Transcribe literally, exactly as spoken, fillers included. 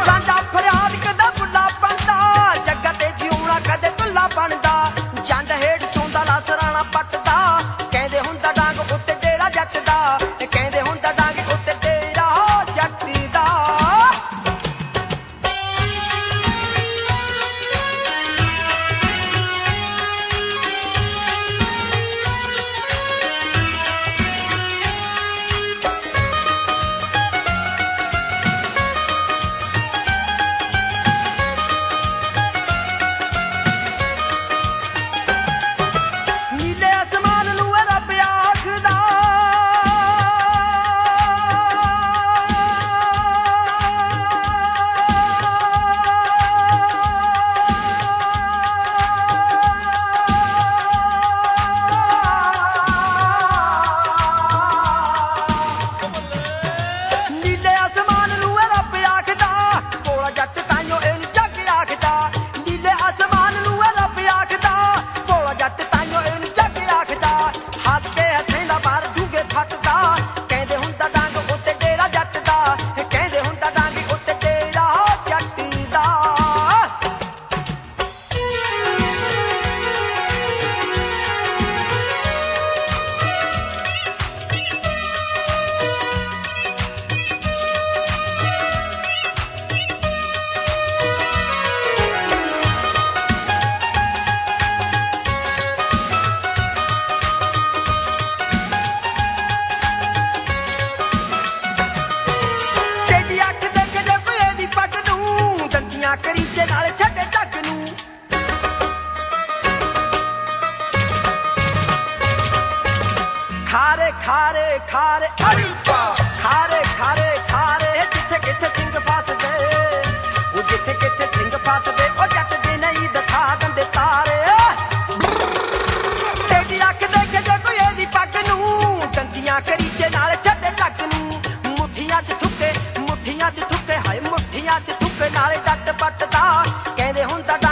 गांजा फरियाद कदा बुला बनदा जग्गा ते जिउणा कदे दुल्ला बनदा जंड हेठ सौंदा ला सराणा पटदा कहंदे हुंदा डांग उत्ते डेरा जट दा कहंदे हुंदा डांग उत्ते डेरा जट दा करीचे नाल छड्डे टक नूं खारे खारे खारे अड़ीपा खारे खारे खारे जिथे किथे सिंग फसदे ओ जिथे किथे सिंग फसदे ओ जट दे नहीं दिखा दंदे तारे तेरी अख देखे जे कोई एदी पग नूं दंदियां करीचे नाल छड्डे टक नूं मुठियां च थुके मुठियां च थुके हाय मुठियां च थुके नाले जट पटदा कहंदे हुंदा